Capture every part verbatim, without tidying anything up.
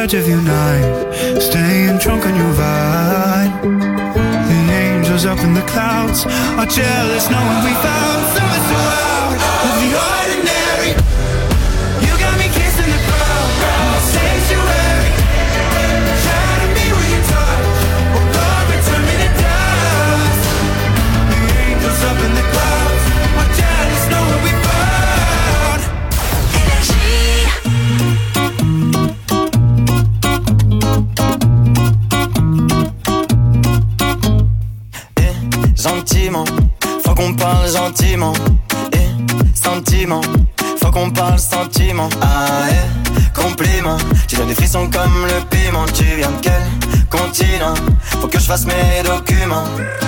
edge of your night, staying drunk on your vibe. The angels up in the clouds are jealous knowing we found something so out of the ordinary. You got me kissing the ground, the sanctuary. Shining me with your touch, oh Lord, return me to dust. The angels up in the clouds are jealous knowing we found energy. Gentiment, faut qu'on parle gentiment. Eh, sentiment, faut qu'on parle sentiment. Ah, eh, compliment. Tu donnes des frissons comme le piment. Tu viens de quel continent? Faut que je fasse mes documents.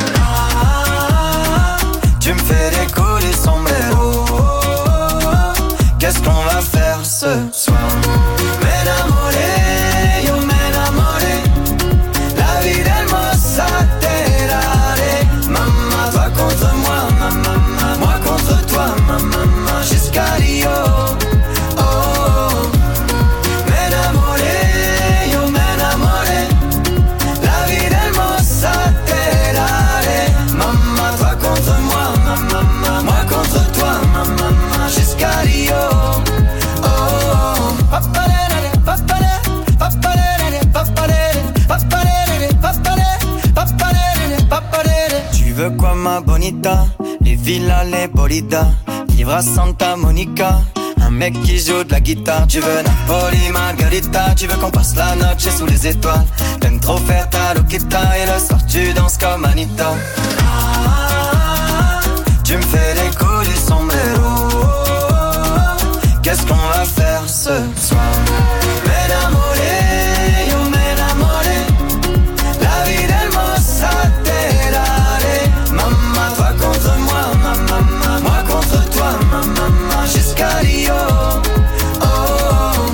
Ah, tu me fais décoller sombrero. Qu'est-ce qu'on va faire ce soir? M'enamoré, yo m'enamoré. La vie d'hermosa terare. Maman, toi contre moi, maman, moi contre toi, maman, jusqu'à Rio. Oh, oh. M'enamoré, yo m'enamoré. La vie d'hermosa terare. Maman, toi contre moi, maman, moi contre toi, maman, jusqu'à Rio. Oh, oh. Papalere, papalere, papalere, papalere, papalere, papalere, papalere, papalere. Tu veux quoi ma bonita? Les villas, les bolidas. Vivre à Santa Monica. Un mec qui joue de la guitare. Tu veux Napoli, Margarita. Tu veux qu'on passe la noche sous les étoiles. T'aimes trop faire ta loquita. Et le soir tu danses comme Anita. Ah, tu me fais des coups du sombrero. Qu'est-ce qu'on va faire ce soir? M'enamoré, yo m'enamoré. La vie d'hermosa terare. Maman, toi contre moi, maman, moi contre toi, maman, jusqu'à Rio. Oh, oh.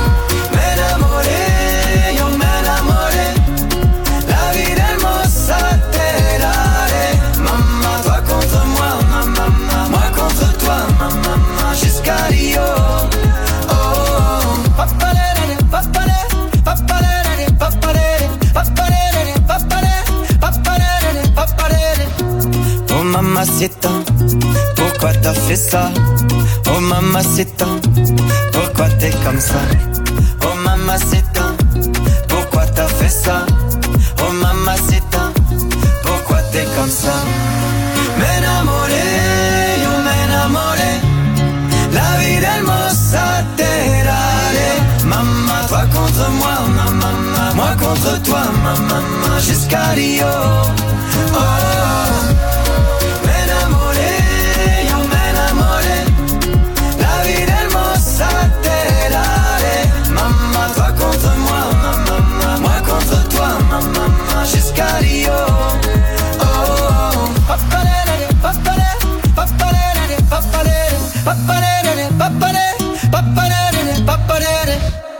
M'enamoré, yo m'enamoré. La vie d'hermosa terare. Maman, toi contre moi, maman, moi contre toi, maman, jusqu'à Rio. Oh, oh. Papalere, papalere, papalere, papalere, papalere, papalere, papalere, papalere. Oh mamacita, pourquoi t'as fait ça? Oh mamacita, pourquoi t'es comme ça? Oh mamacita, pourquoi t'as fait ça? Oh mamacita, pourquoi t'es comme ça? M'enamoré, yo m'enamoré. La vie d'hermosa terare. Maman, toi contre moi, maman, moi contre toi, maman, jusqu'à Rio. Oh, oh. M'enamoré, yo m'enamoré. La vie d'hermosa terare. Maman, toi contre moi, maman, moi contre toi, maman, jusqu'à Rio. Oh, oh. Papalere, papalere, papalere, papalere, papalere, papalere, papalere, papalere.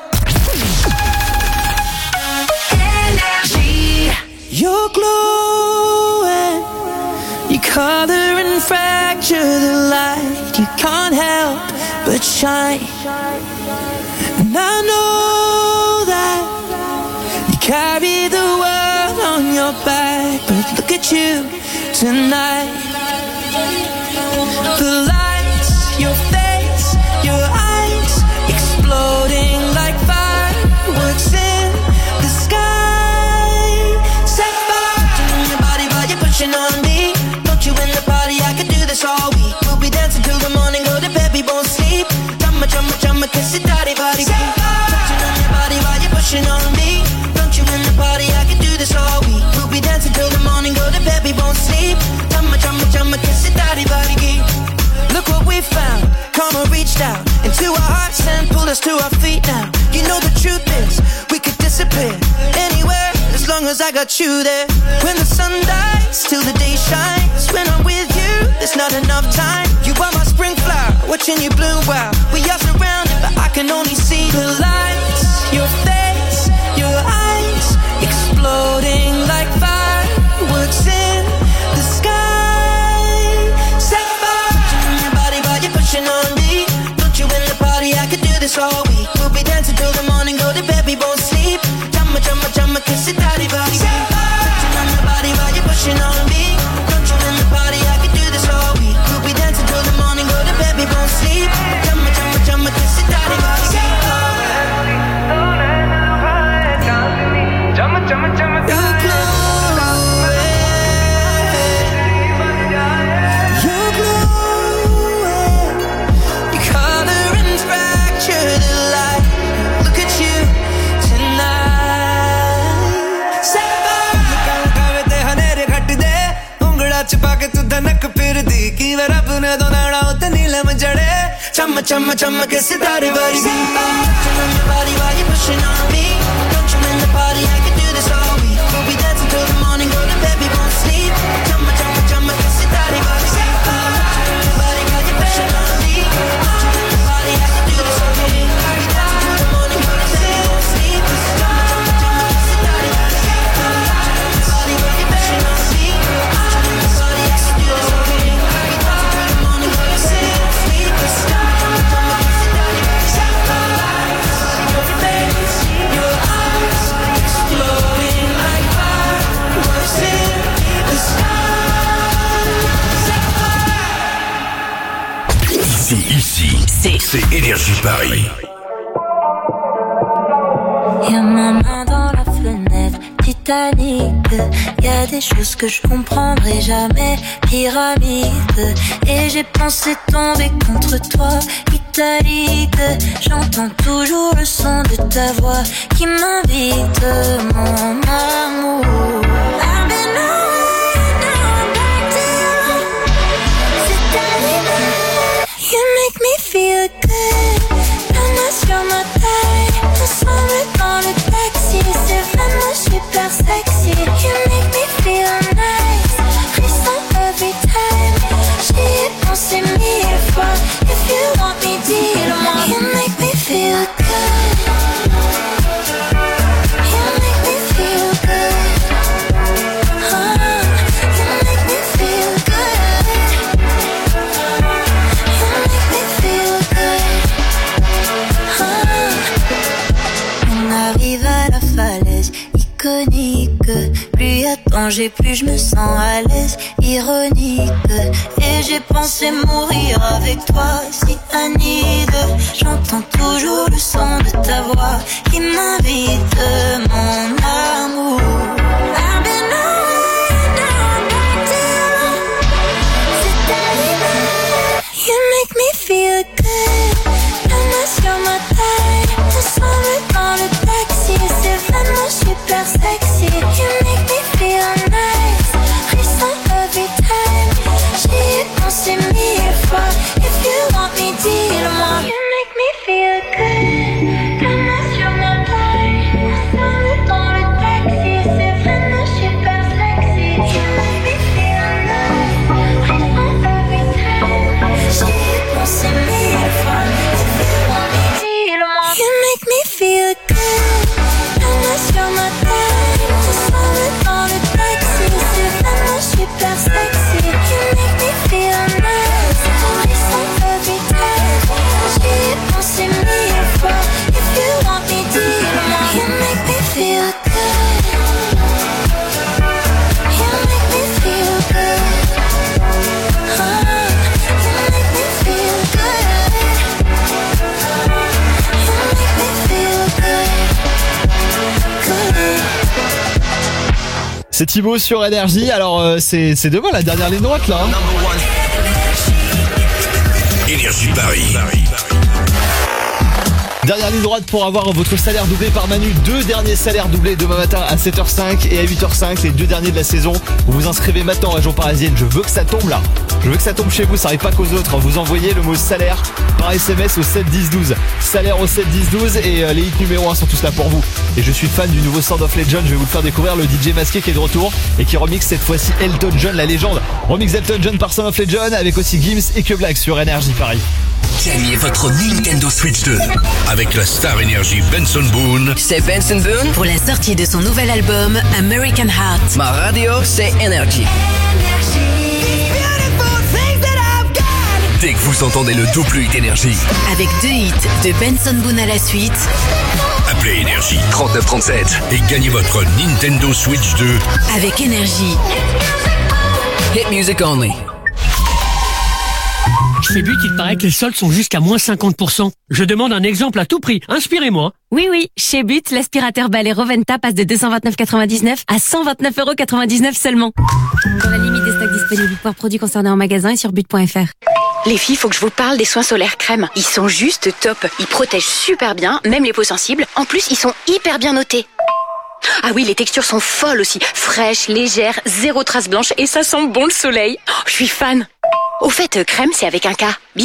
Energy. You're glowing, you color and fracture the light. You can't help but shine. And I know that you carry the world on your back, but look at you tonight. The lights, your face, your eyes, exploding like fireworks in the sky. Set fire to your body while you're pushing on me. Don't you in the party, I could do this all week. We'll be dancing till the morning, go to bed, we won't sleep. Drama, drama, drama, kiss it, daddy, body. Touching on your body while you're pushing on me. Don't you in the party, I could do this all week. We'll be dancing till the morning, go to bed, we won't sleep. Drama, drama, drama, kiss it, daddy, body. Look what we found, karma reached out into our hearts and pulled us to our feet now. You know the truth is, we could disappear anywhere as long as I got you there. When the sun dies, till the day shines. When I'm with you, there's not enough time. You are my spring flower, watching you bloom wild. We are surrounded, but I can only see the lights. Your face, your eyes, exploding like fireworks in the sky. Set fire to your body while you're pushing on me. Don't you in the party, I could do this all week. We'll be dancing till the morning, go to bed, we won't sleep. chumma, chumma, chumma, che se dare vari beat. Touching on your body while you're pushing on me. Don't you in the party, I can do this all week. We'll be dancing till the morning, go to bed, we won't sleep. Chumma, chumma, chumma, che se dare vari beat. Touching on your body while you're pushing on me. Don't you in the party, I can do this all week. We'll be dancing till the morning, go to bed, we won't sleep. Chumma, chumma, chumma, che se dare vari beat. Touching on your body while you're pushing on me. Don't you in the party, I can do this all week. We'll be dancing till the morning, go to bed, we won't sleep. Chumma, chumma, chumma, che se dare vari beat. Your face, your eyes, exploding like fireworks in the sky. Ici, ici, c'est, c'est Énergie Paris. Y'a ma main dans la fenêtre, Titanic. Y'a des choses que je comprendrai jamais, pyramide. Et j'ai pensé tomber contre toi, italique. J'entends toujours le son de ta voix qui m'invite, mon amour. I've been away, now I'm back to you. C'est arrivé. You make me feel good. La main sur ma taille, ensemble dans le taxi. C'est vraiment super sexy. You make me feel nice. Frisson every time. J'y ai pensé mille fois. If you want me, dis-le-moi. You make me feel good. You make me feel good. Oh, you make me feel good. You make me feel good. Oh. On arrive à la falaise iconique. Plus y a danger, plus je me sens à l'aise. Ironique. Et j'ai pensé mourir avec toi, cyanide. J'entends toujours le son de ta voix qui m'invite, mon amour. I've been away, now I'm back to you. C'est arrivé. You make me feel good. La main sur ma taille, ensemble dans le taxi. C'est vraiment super sexy. You make me feel nice. Frisson every time. J'y ai pensé mille fois. If you want me, dis-le-moi. You make me feel good. La main sur ma taille, ensemble dans le taxi. C'est vraiment super sexy. You make me feel nice. Frisson every time. J'y ai pensé mille fois. If you want me, dis-le-moi. You make me feel good. La main sur ma taille, ensemble dans le taxi. C'est vraiment super sexy. You make me feel nice. Frisson every time. J'y ai pensé mille fois. If you want me, dis-le-moi. You make me feel good. You make me feel good. Oh, you make me feel good. You make me feel good. Good. C'est Thibaut sur Énergie. Alors euh, c'est, c'est demain la dernière ligne droite là hein. Énergie Paris. Dernière ligne droite pour avoir votre salaire doublé par Manu. Deux derniers salaires doublés demain matin à sept heures cinq et à huit heures cinq. Les deux derniers de la saison. Vous vous inscrivez maintenant en région parisienne. Je veux que ça tombe là. Je veux que ça tombe chez vous. Ça arrive pas qu'aux autres. Vous envoyez le mot salaire par S M S au sept dix douze. Salaire au sept dix douze et euh, les hits numéro un sont tous là pour vous. Et je suis fan du nouveau Sound of Legend. Je vais vous le faire découvrir, le D J masqué qui est de retour et qui remixe cette fois-ci Elton John, la légende. Remix Elton John par Sound of Legend avec aussi Gims et Que Black sur Énergie Paris. Gagnez votre Nintendo Switch deux avec la star énergie Benson Boone. C'est Benson Boone pour la sortie de son nouvel album American Heart. Ma radio, c'est Énergie. Dès que vous entendez le double hit énergie. Avec deux hits de Benson Boone à la suite. Appelez Énergie trente-neuf trente-sept et gagnez votre Nintendo Switch deux. Avec Énergie. Hit music only. Chez But, il paraît que les soldes sont jusqu'à moins cinquante pour cent. Je demande un exemple à tout prix. Inspirez-moi. Oui, oui. Chez But, l'aspirateur balai Roventa passe de deux cent vingt-neuf virgule quatre-vingt-dix-neuf à cent vingt-neuf virgule quatre-vingt-dix-neuf seulement. Dans la limite des stocks disponibles, voir produits concernés en magasin et sur but point f r. Les filles, faut que je vous parle des soins solaires crème. Ils sont juste top. Ils protègent super bien, même les peaux sensibles. En plus, ils sont hyper bien notés. Ah oui, les textures sont folles aussi. Fraîches, légères, zéro trace blanche et ça sent bon le soleil. Oh, je suis fan. Au fait, crème, c'est avec un K. Bisous.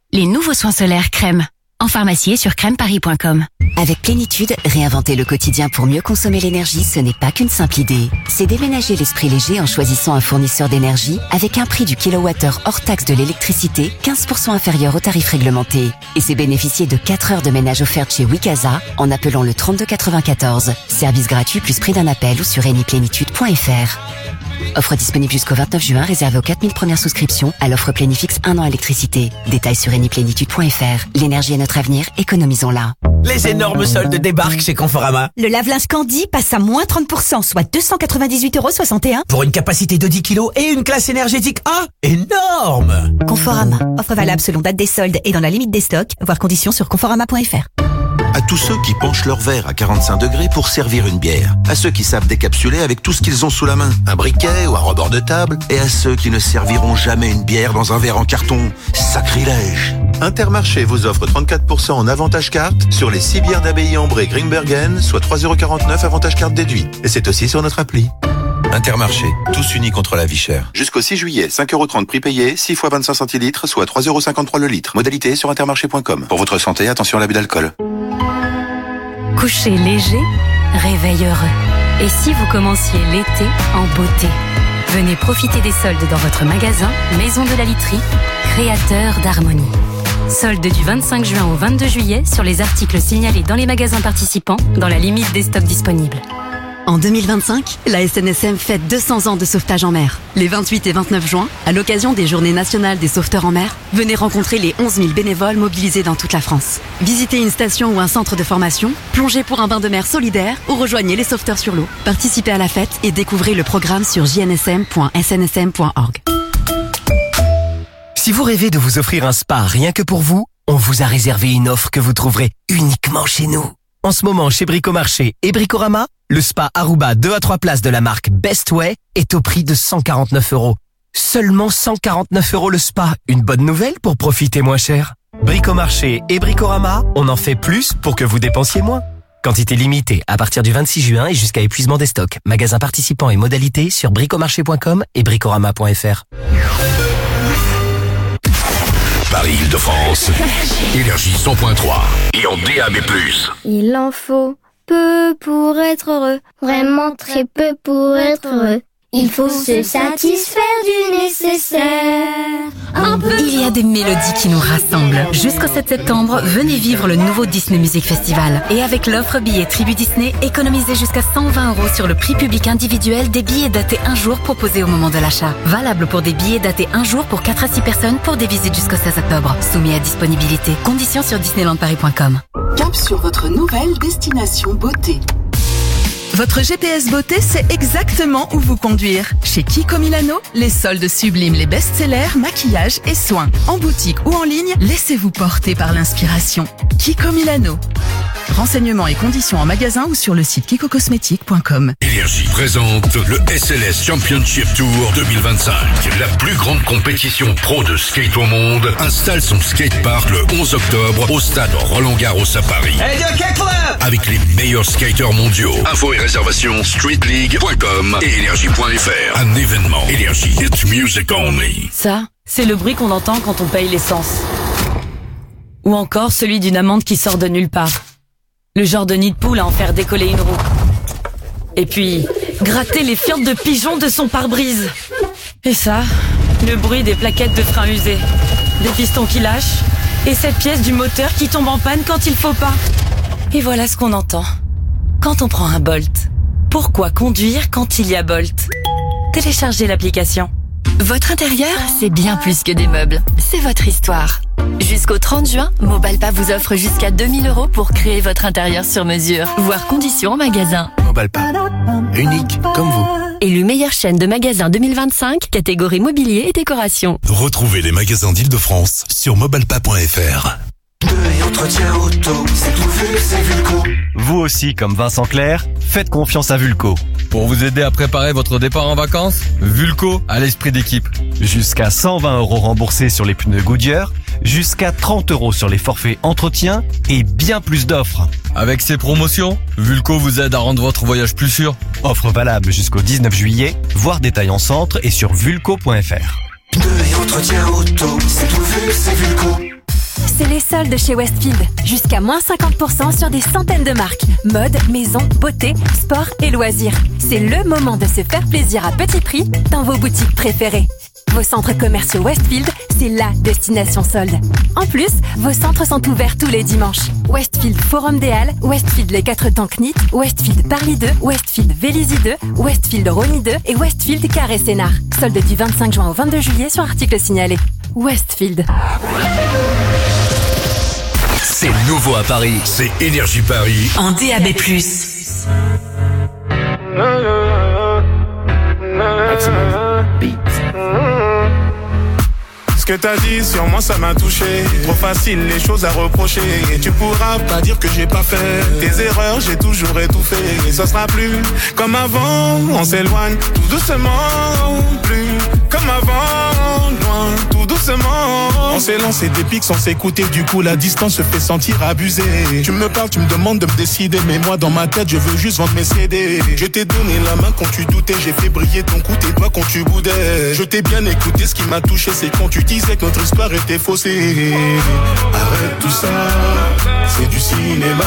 les nouveaux soins solaires Crème. En pharmacie et sur crème paris point com. Avec Plénitude, réinventer le quotidien pour mieux consommer l'énergie, ce n'est pas qu'une simple idée. C'est déménager l'esprit léger en choisissant un fournisseur d'énergie avec un prix du kilowattheure hors taxe de l'électricité quinze pour cent inférieur au tarif réglementé. Et c'est bénéficier de quatre heures de ménage offertes chez Wikaza en appelant le trente-deux quatre-vingt-quatorze. Service gratuit plus prix d'un appel ou sur eni plénitude point f r. Offre disponible jusqu'au vingt-neuf juin, réservée aux quatre mille premières souscriptions à l'offre Plénifix un an électricité. Détails sur eni plénitude point f r. L'énergie est notre avenir, économisons-la. Les énormes soldes débarquent chez Conforama. Le lave-linge Candy passe à moins trente pour cent, soit deux cent quatre-vingt-dix-huit euros soixante et un. Pour une capacité de dix kilos et une classe énergétique A. Énorme! Conforama. Offre valable selon date des soldes et dans la limite des stocks. Voir conditions sur conforama point f r. À tous ceux qui penchent leur verre à quarante-cinq degrés pour servir une bière. À ceux qui savent décapsuler avec tout ce qu'ils ont sous la main. Un briquet ou un rebord de table. Et à ceux qui ne serviront jamais une bière dans un verre en carton. Sacrilège! Intermarché vous offre trente-quatre pour cent en avantage carte sur les six bières d'Abbaye Ambré Grimbergen, soit trois euros quarante-neuf avantage carte déduit. Et c'est aussi sur notre appli. Intermarché, tous unis contre la vie chère. Jusqu'au six juillet, cinq euros trente prix payé, six fois vingt-cinq centilitres, soit trois euros cinquante-trois le litre. Modalité sur intermarché point com. Pour votre santé, attention à l'abus d'alcool. Coucher léger, réveil heureux. Et si vous commenciez l'été en beauté? Venez profiter des soldes dans votre magasin Maison de la Literie, créateur d'harmonie. Soldes du vingt-cinq juin au vingt-deux juillet sur les articles signalés dans les magasins participants dans la limite des stocks disponibles. En deux mille vingt-cinq, la S N S M fête deux cents ans de sauvetage en mer. Les vingt-huit et vingt-neuf juin, à l'occasion des Journées nationales des sauveteurs en mer, venez rencontrer les onze mille bénévoles mobilisés dans toute la France. Visitez une station ou un centre de formation, plongez pour un bain de mer solidaire ou rejoignez les sauveteurs sur l'eau. Participez à la fête et découvrez le programme sur j n s m point s n s m point org. Si vous rêvez de vous offrir un spa rien que pour vous, on vous a réservé une offre que vous trouverez uniquement chez nous. En ce moment, chez Bricomarché et Bricorama, le spa Aruba deux à trois places de la marque Best Way est au prix de cent quarante-neuf euros. Seulement cent quarante-neuf euros le spa. Une bonne nouvelle pour profiter moins cher. Bricomarché et Bricorama, on en fait plus pour que vous dépensiez moins. Quantité limitée à partir du vingt-six juin et jusqu'à épuisement des stocks. Magasins participants et modalités sur bricomarché point com et bricorama point f r. Paris-Île-de-France, Énergie cent point trois et en D A B plus. Il en faut peu pour être heureux, vraiment très peu pour être heureux. Il faut se satisfaire du nécessaire. Un peu. Il y a des mélodies qui nous rassemblent. Jusqu'au sept septembre, venez vivre le nouveau Disney Music Festival. Et avec l'offre billet Tribu Disney, économisez jusqu'à cent vingt euros sur le prix public individuel des billets datés un jour proposés au moment de l'achat. Valable pour des billets datés un jour pour quatre à six personnes pour des visites jusqu'au seize octobre. Soumis à disponibilité. Conditions sur disneyland paris point com. Cap sur votre nouvelle destination beauté. Votre G P S beauté sait exactement où vous conduire. Chez Kiko Milano, les soldes subliment les best-sellers, maquillage et soins. En boutique ou en ligne, laissez-vous porter par l'inspiration. Kiko Milano. Renseignements et conditions en magasin ou sur le site kiko cosmétique point com. Énergie présente le S L S Championship Tour deux mille vingt-cinq. La plus grande compétition pro de skate au monde installe son skatepark le onze octobre au stade Roland-Garros à Paris. Hey, avec les meilleurs skateurs mondiaux. Infos et réservations street league point com et énergie point f r. Un événement Énergie. It's music only. Ça, c'est le bruit qu'on entend quand on paye l'essence. Ou encore celui d'une amande qui sort de nulle part. Le genre de nid de poule à en faire décoller une roue. Et puis, gratter les fientes de pigeons de son pare-brise. Et ça, le bruit des plaquettes de frein usées. Des pistons qui lâchent. Et cette pièce du moteur qui tombe en panne quand il faut pas. Et voilà ce qu'on entend. Quand on prend un Bolt. Pourquoi conduire quand il y a Bolt? Téléchargez l'application. Votre intérieur, c'est bien plus que des meubles. C'est votre histoire. Jusqu'au trente juin, Mobalpa vous offre jusqu'à deux mille euros pour créer votre intérieur sur mesure. Voir conditions en magasin. Mobalpa. Unique comme vous. Élu meilleure chaîne de magasins deux mille vingt-cinq, catégorie mobilier et décoration. Retrouvez les magasins d'Île-de-France sur mobalpa point f r. Et entretien auto, c'est tout vu, c'est Vulco. Vous aussi, comme Vincent Clerc, faites confiance à Vulco. Pour vous aider à préparer votre départ en vacances, Vulco a l'esprit d'équipe. Jusqu'à cent vingt euros remboursés sur les pneus Goodyear, jusqu'à trente euros sur les forfaits entretien et bien plus d'offres. Avec ces promotions, Vulco vous aide à rendre votre voyage plus sûr. Offre valable jusqu'au dix-neuf juillet, voir détails en centre et sur vulco point f r. Pneus et entretien auto, c'est tout vu, c'est Vulco. C'est les soldes chez Westfield. Jusqu'à moins cinquante pour cent sur des centaines de marques. Mode, maison, beauté, sport et loisirs. C'est le moment de se faire plaisir à petit prix dans vos boutiques préférées. Vos centres commerciaux Westfield, c'est la destination solde. En plus, vos centres sont ouverts tous les dimanches. Westfield Forum des Halles, Westfield Les Quatre Temps Knit, Westfield Parly deux, Westfield Vélizy deux, Westfield Rony deux et Westfield Carré Sénart. Solde du vingt-cinq juin au vingt-deux juillet sur article signalé. Westfield. C'est nouveau à Paris, c'est Énergie Paris. En D A B plus. Ce que t'as dit sur moi ça m'a touché. Trop facile les choses à reprocher. Et tu pourras pas dire que j'ai pas fait tes erreurs, j'ai toujours étouffé. Et ça sera plus comme avant. On s'éloigne tout doucement. Plus comme avant. Loin tout doucement. On s'est lancé des pics sans s'écouter. Du coup la distance se fait sentir abusée. Tu me parles, tu me demandes de me décider. Mais moi dans ma tête je veux juste vendre mes C D. Je t'ai donné la main quand tu doutais. J'ai fait briller ton cou, tes doigts quand tu boudais. Je t'ai bien écouté, ce qui m'a touché c'est quand tu disais que notre histoire était faussée. Arrête tout ça, c'est du cinéma.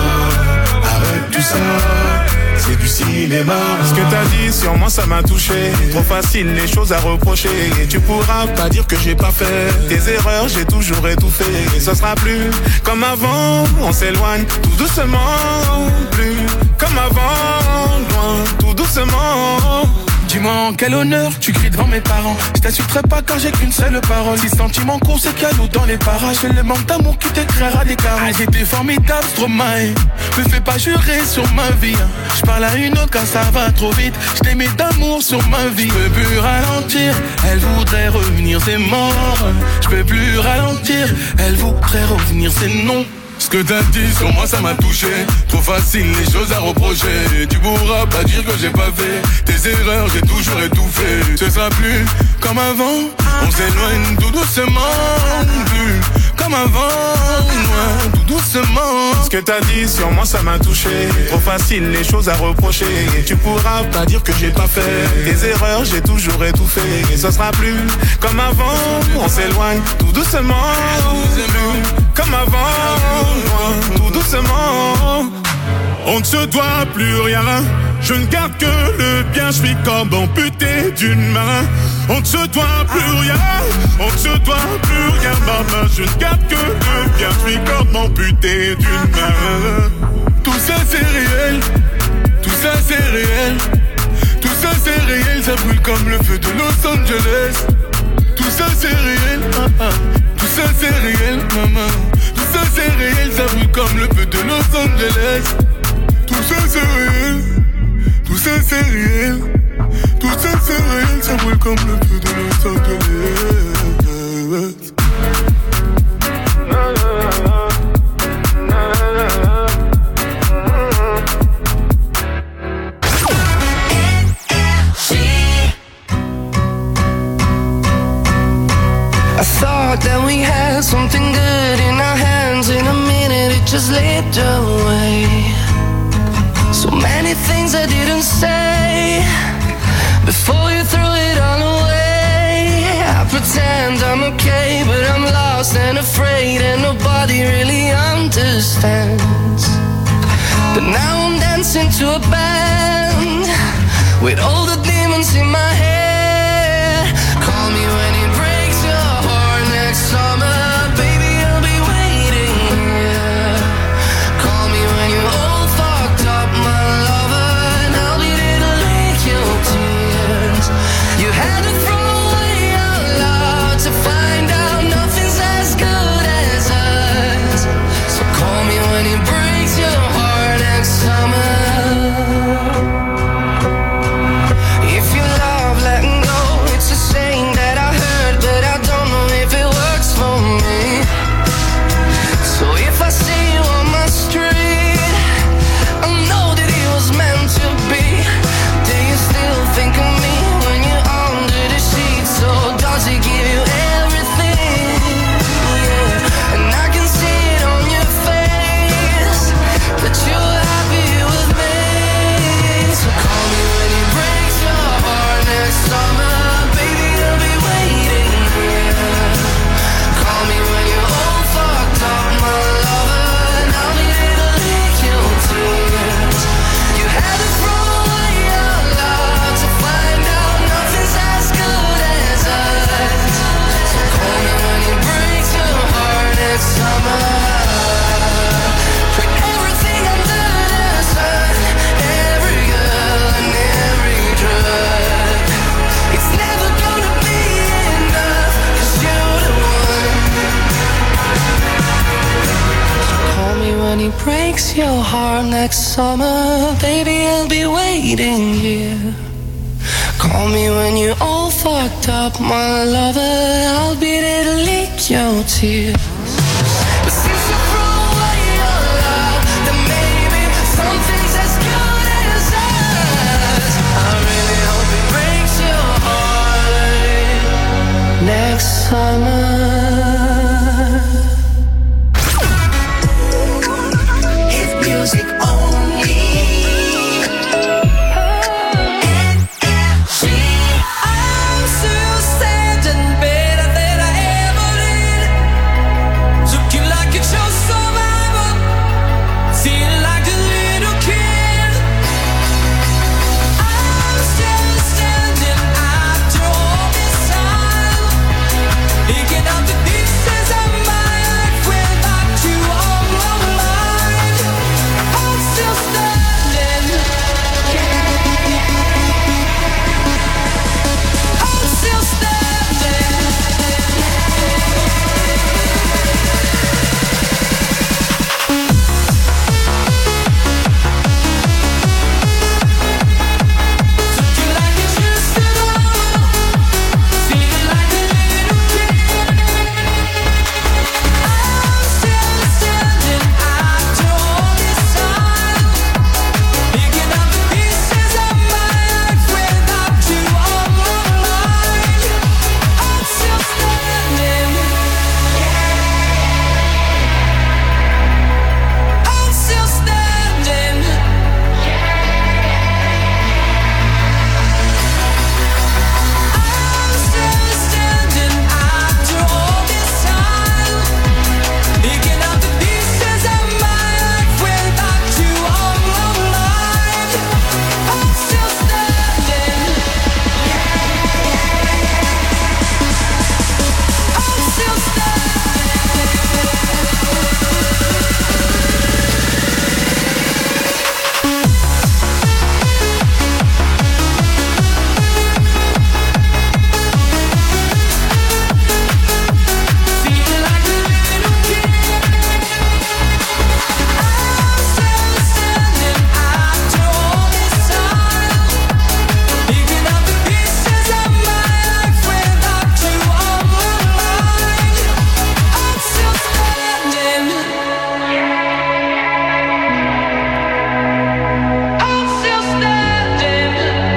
Arrête tout ça, c'est du cinéma. Ce que t'as dit sur moi ça m'a touché. Trop facile les choses à reprocher. Et tu pourras pas dire que j'ai pas fait tes erreurs, j'ai toujours étouffé. Et ça sera plus comme avant. On s'éloigne tout doucement. Plus comme avant. Loin tout doucement. Dis-moi en quel honneur tu cries devant mes parents. Je t'insulterai pas car j'ai qu'une seule parole. Si sentiment court c'est qu'il y a l'eau dans les parages. C'est le manque d'amour qui t'écrira des carottes. Ah, j'étais formidable, Stromae. Me fais pas jurer sur ma vie. Je parle à une autre car ça va trop vite. Je t'aimais d'amour sur ma vie. Je peux plus ralentir, elle voudrait revenir, c'est mort. Je peux plus ralentir, elle voudrait revenir, c'est non. Ce que t'as dit sur moi ça m'a touché. Trop facile les choses à reprocher. Tu pourras pas dire que j'ai pas fait tes erreurs, j'ai toujours étouffé. Ce sera plus comme avant. On s'éloigne tout doucement. Plus comme avant. Loin tout doucement. Ce que t'as dit sur moi ça m'a touché. Trop facile les choses à reprocher. Et tu pourras pas dire que j'ai pas fait tes erreurs, j'ai toujours étouffé. Et ce sera plus comme avant. On s'éloigne tout doucement. Plus comme avant. Loin, tout doucement. On ne se doit plus rien. Je ne garde que le bien. Je suis comme amputé d'une main. On ne se doit plus rien. On ne se doit plus rien, maman. Je ne garde que le bien. Je suis comme amputé d'une main. Tout ça c'est réel. Tout ça c'est réel. Tout ça c'est réel. Ça brûle comme le feu de Los Angeles. Tout ça c'est réel. Tout ça c'est réel, maman. Tout ça c'est réel, ça brûle comme le feu de Los Angeles. Tout ça c'est réel, tout ça c'est réel. Tout ça c'est réel, ça brûle comme le feu de Los Angeles. I thought that we had something good in our hands. In a minute it just slipped away. So many things I didn't say before you threw it all away. I pretend I'm okay, but I'm lost and afraid, and nobody really understands. But now I'm dancing to a band with all the demons in my head. Call me when it breaks your heart next summer, baby, I'll be waiting here. Call me when you're all fucked up, my lover, and I'll be there to lick your tears. You had to throw away out loud to find out nothing's as good as us. So call me when it breaks your heart next summer. If your love breaks your heart next summer, baby, I'll be waiting here. Call me when you're all fucked up, my lover, I'll be there to lick your tears. But since you threw away your love, then maybe something's as good as us. I really hope it breaks your heart next summer. Music only. Energy. I'm still standing better than I ever did. Looking like a true survivor, feeling like a little kid. I'm still standing after all this time, picking up the pieces of my life without you on my mind. Still standing. I'm still standing. Looking like you just at all, feeling like a little kid. I'm still standing after all this time, picking up the pieces of my life without you on my mind. I'm still standing. I'm still standing. I'm still standing after all this time, picking up the pieces of my life without you on my mind. I'm still standing. I'm still feeling like a little kid. I'm still standing after all this time, picking up the pieces of my life without you on my mind. I'm still standing. I'm still standing.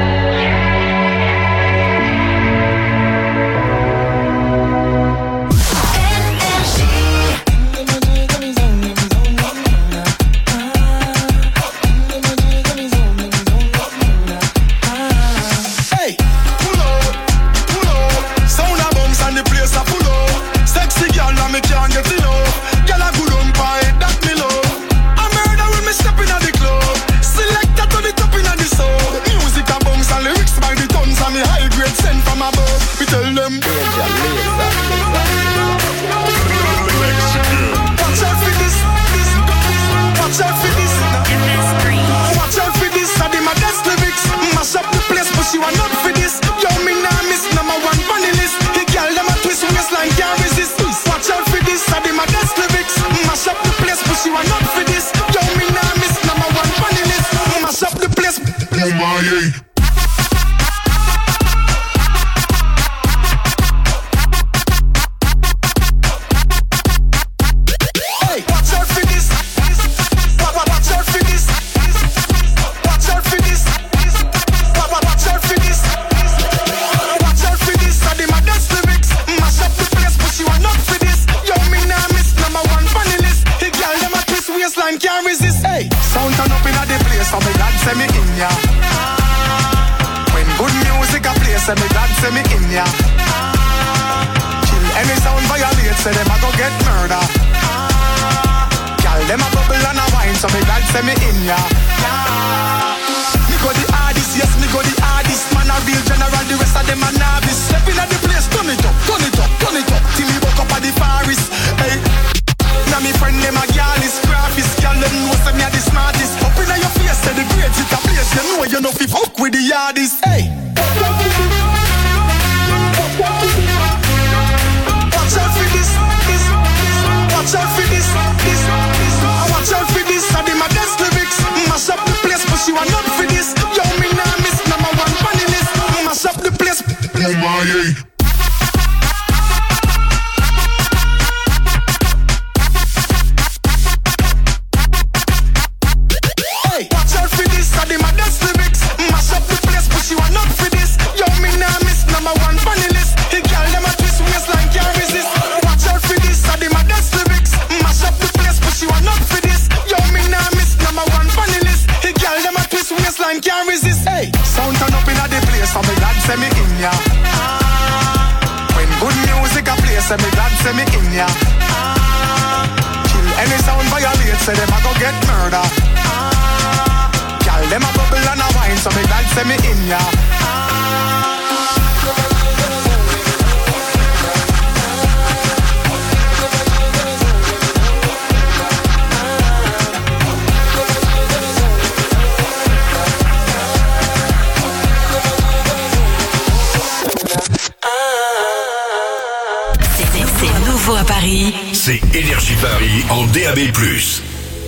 Hey, pull up, pull up. Sound a bounce and the place a pull up. Sexy girl and me can't get enough. Girl a good on pie, that me love. I murder when me step in at the club. Selector to the top in at the sub. Music a bounce and lyrics by the tons and the high grade sent from above. We tell them watch out for this, this, watch out for this, watch out for this. I did my best lyrics, mash up the place, but she want not for this. Yo, me nah miss number one funny list. The girl them a twist waistline can't resist. Watch out for this, I did my best lyrics, mash up the place, but she want not for this. Yo, me nah miss number one funny list. Mash up the place. Oh my yeah. Hey, watch out for this. Wa- wa- Watch out for this. Watch out for this. Wa- wa- Watch out for this. Watch out for this. I did my best lyrics, mash up the place, but she want not for this. Yo, me nah miss number one funny list. The girl them a twist waistline can't resist. Hey, sound turn up inna the place, so me glad say me in ya. When good music a play, say me glad say me in ya. Kill any sound violate, say them a go get murder. Girl them a bubble and a wine, so me glad say me in ya. Me go the hardest, yes me go the hardest. Man a real general, the rest of them a novice. Step inna the place, turn it up, turn it up, turn it up. Till me woke up at the forest. Hey, now me friend them a girl is graphist. Girl them know say me a the smartest. Up inna your face, say the grades it a place. You know you know fi fuck with the hardest. Hey. Watch out for this, this, this. Watch out for this, this, this. Watch out for this. I did my so me glad say me in ya. When good music a play, say me glad say me in ya. Kill any sound violate, say them a go get murder. Girl, them a bubble and a wine, so me glad say me in ya. C'est nouveau à Paris. C'est Énergie Paris en D A B plus.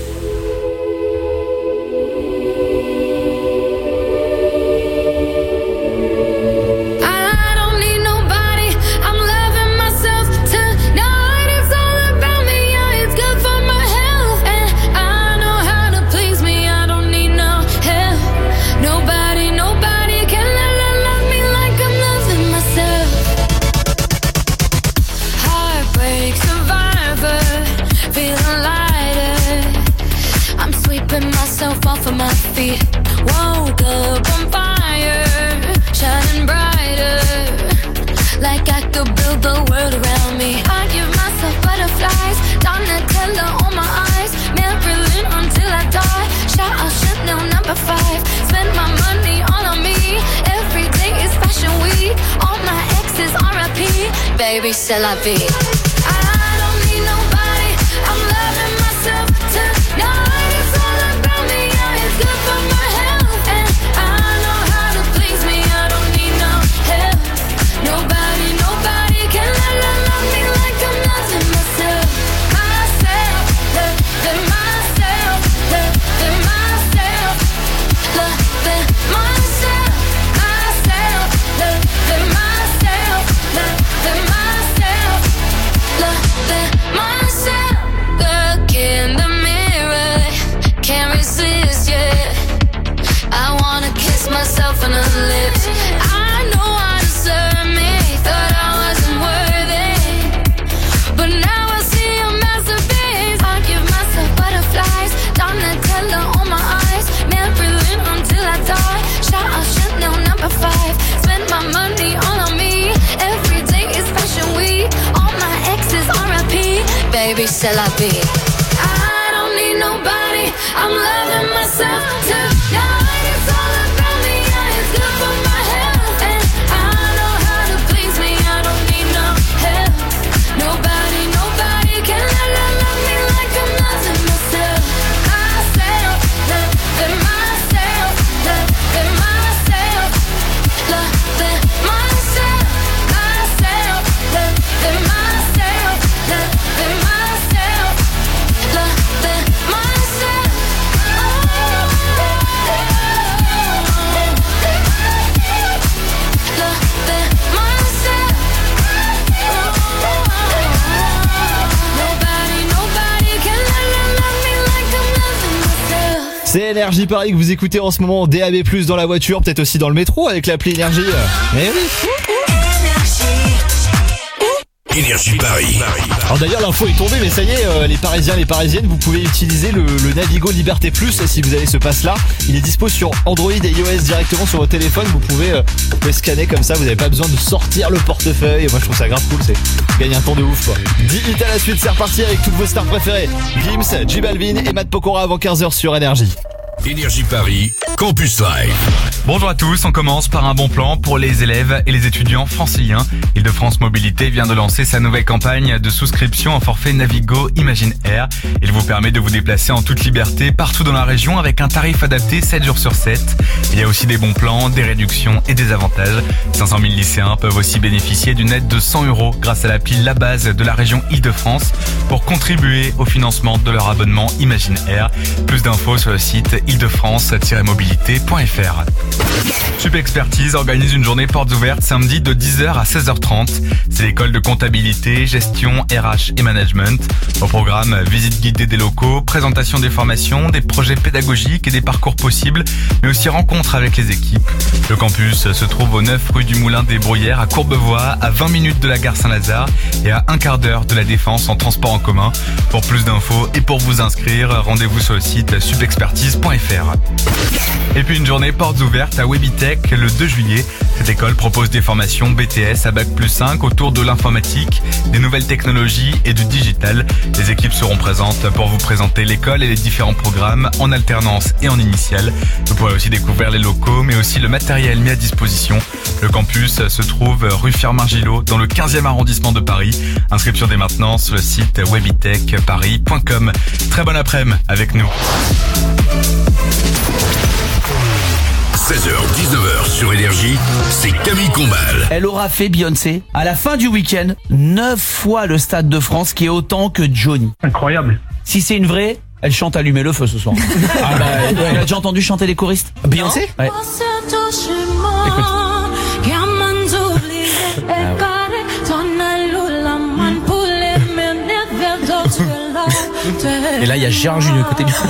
Woke up on fire, shining brighter, like I could build the world around me. I give myself butterflies, Donatella on my eyes, Marilyn until I die. Shout out Chanel number five, spend my money all on me. Every day is fashion week, all my exes R I P. Baby, c'est la vie. I don't need nobody, I'm loving myself tonight. It's all about me, yeah, it's good for my health, and I know how to please me. I don't need no help. Nobody, nobody can love, love me like I'm loving myself. Myself, loving myself, loving myself, loving myself, myself, loving myself, loving myself, loving myself. Look in the mirror, can't resist, yeah. I wanna kiss myself on the lips. I know I deserve me, thought I wasn't worthy, but now I see a masterpiece. I give myself butterflies, Donatella on my eyes, Marilyn until I die. Shout out Chanel number five, spend my money all on me. Every day is fashion week, all my exes R I P. Baby, c'est la vie. I don't need nobody, I'm loving myself tonight. It's all about me, yeah, it's good for my health, and I know how to please me. I don't need no help. Nobody, nobody can love, love, love me like I'm loving myself. Myself, loving myself, loving myself, loving myself, myself, loving myself, loving myself, loving myself. C'est Énergie Paris que vous écoutez en ce moment en D A B plus, dans la voiture, peut-être aussi dans le métro avec l'appli Énergie. Eh oui. Énergie Paris. Alors d'ailleurs l'info est tombée, mais ça y est, euh, les Parisiens, les Parisiennes, vous pouvez utiliser le, le Navigo Liberté Plus si vous avez ce pass là. Il est dispo sur Android et iOS directement sur votre téléphone. Vous pouvez, euh, vous pouvez scanner comme ça, vous n'avez pas besoin de sortir le portefeuille. Et moi je trouve ça grave cool, c'est gagner un temps de ouf quoi. dix hits à la suite, c'est reparti avec toutes vos stars préférées. Gims, J Balvin et Matt Pokora avant quinze heures sur Énergie. Énergie Paris, Campus Live. Bonjour à tous, on commence par un bon plan pour les élèves et les étudiants franciliens. Île-de-France Mobilité vient de lancer sa nouvelle campagne de souscription en forfait Navigo Imagine Air. Il vous permet de vous déplacer en toute liberté partout dans la région avec un tarif adapté sept jours sur sept. Il y a aussi des bons plans, des réductions et des avantages. cinq cent mille lycéens peuvent aussi bénéficier d'une aide de cent euros grâce à l'appli La Base de la région Île-de-France pour contribuer au financement de leur abonnement Imagine Air. Plus d'infos sur le site île de france tiret mobilité point f r. Subexpertise organise une journée portes ouvertes samedi de dix heures à seize heures trente. C'est l'école de comptabilité, gestion, R H et management. Au programme, visite guidée des locaux, présentation des formations, des projets pédagogiques et des parcours possibles, mais aussi rencontres avec les équipes. Le campus se trouve au neuf rue du Moulin des Bruyères à Courbevoie, à vingt minutes de la gare Saint-Lazare et à un quart d'heure de la Défense en transport en commun. Pour plus d'infos et pour vous inscrire, rendez-vous sur le site subexpertise point f r. Et puis une journée portes ouvertes ouverte à Webitech le deux juillet. Cette école propose des formations B T S à bac plus cinq autour de l'informatique, des nouvelles technologies et du digital. Les équipes seront présentes pour vous présenter l'école et les différents programmes en alternance et en initiale. Vous pourrez aussi découvrir les locaux, mais aussi le matériel mis à disposition. Le campus se trouve rue Firmin-Gillot, dans le quinzième arrondissement de Paris. Inscription dès maintenant sur le site webitech paris point com. Très bon après-midi avec nous. seize heures dix-neuf heures sur Énergie, c'est Camille Combal. Elle aura fait, Beyoncé, à la fin du week-end, neuf fois le Stade de France, qui est autant que Johnny. Incroyable. Si c'est une vraie, elle chante Allumer le feu ce soir. Ah bah, ouais. Tu as déjà entendu chanter les choristes? Beyoncé? Ouais. Écoute. Et là, il y a Gérard Junior à côté du...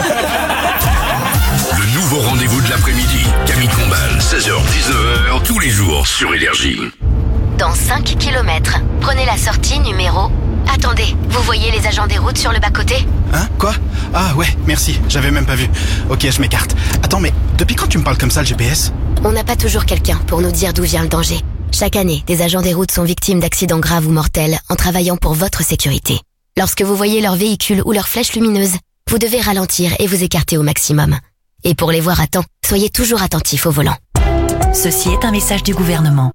Le nouveau rendez-vous de l'après-midi, Camille Combal, seize heures dix-neuf heures, tous les jours sur Énergie. Dans cinq kilomètres, prenez la sortie numéro... Attendez, vous voyez les agents des routes sur le bas-côté? Hein? Quoi? Ah ouais, merci, j'avais même pas vu. Ok, je m'écarte. Attends, mais depuis quand tu me parles comme ça, le G P S? On n'a pas toujours quelqu'un pour nous dire d'où vient le danger. Chaque année, des agents des routes sont victimes d'accidents graves ou mortels en travaillant pour votre sécurité. Lorsque vous voyez leur véhicule ou leur flèche lumineuse, vous devez ralentir et vous écarter au maximum. Et pour les voir à temps, soyez toujours attentifs au volant. Ceci est un message du gouvernement.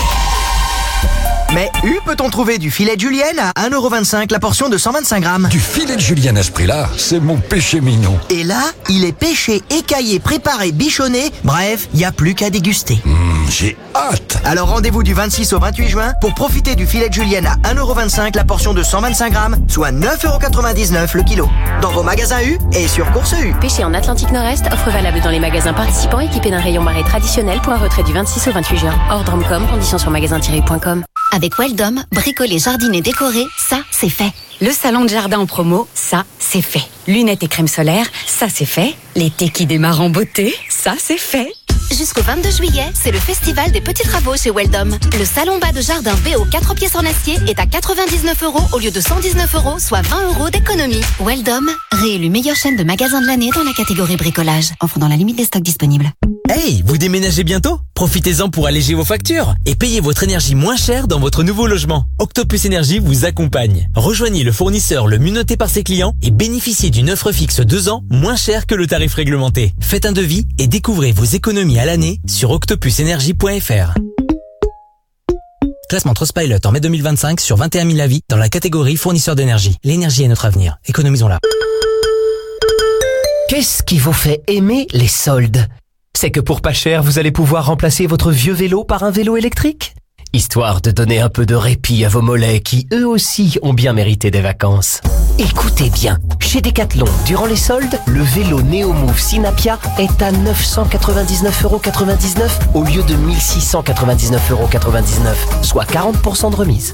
Mais où peut-on trouver du filet de julienne à un euro vingt-cinq la portion de cent vingt-cinq grammes? Du filet de julienne à ce prix-là, c'est mon péché mignon. Et là, il est pêché, écaillé, préparé, bichonné, bref, il n'y a plus qu'à déguster. Mmh, j'ai hâte. Alors rendez-vous du vingt-six au vingt-huit juin pour profiter du filet de julienne à un euro vingt-cinq la portion de cent vingt-cinq grammes, soit neuf euros quatre-vingt-dix-neuf le kilo. Dans vos magasins U et sur Course U. Pêché en Atlantique Nord-Est, offre valable dans les magasins participants équipés d'un rayon marée traditionnel pour un retrait du vingt-six au vingt-huit juin. Ordre Drumcom, conditions sur magasin tiret point com. Avec Weldom, bricoler, jardiner, décorer, ça, c'est fait. Le salon de jardin en promo, ça, c'est fait. Lunettes et crème solaire, ça, c'est fait. L'été qui démarre en beauté, ça, c'est fait. Jusqu'au vingt-deux juillet, c'est le festival des petits travaux chez Weldom. Le salon bas de jardin B O quatre pièces en acier est à quatre-vingt-dix-neuf euros au lieu de cent dix-neuf euros, soit vingt euros d'économie. Weldom, réélu meilleure chaîne de magasins de l'année dans la catégorie bricolage. Offre dans la limite des stocks disponibles. Hey, vous déménagez bientôt? Profitez-en pour alléger vos factures et payez votre énergie moins cher dans votre nouveau logement. Octopus Énergie vous accompagne. Rejoignez le fournisseur le mieux noté par ses clients et bénéficiez d'une offre fixe deux ans moins chère que le tarif réglementé. Faites un devis et découvrez vos économies à l'année sur octopus énergie point f r. Classement Trustpilot en mai deux mille vingt-cinq sur vingt et un mille avis dans la catégorie fournisseur d'énergie. L'énergie est notre avenir. Économisons-la. Qu'est-ce qui vous fait aimer les soldes? C'est que pour pas cher, vous allez pouvoir remplacer votre vieux vélo par un vélo électrique? Histoire de donner un peu de répit à vos mollets qui, eux aussi, ont bien mérité des vacances. Écoutez bien, chez Decathlon, durant les soldes, le vélo Neomove Synapia est à neuf cent quatre-vingt-dix-neuf euros quatre-vingt-dix-neuf au lieu de mille six cent quatre-vingt-dix-neuf euros quatre-vingt-dix-neuf, soit quarante pour cent de remise.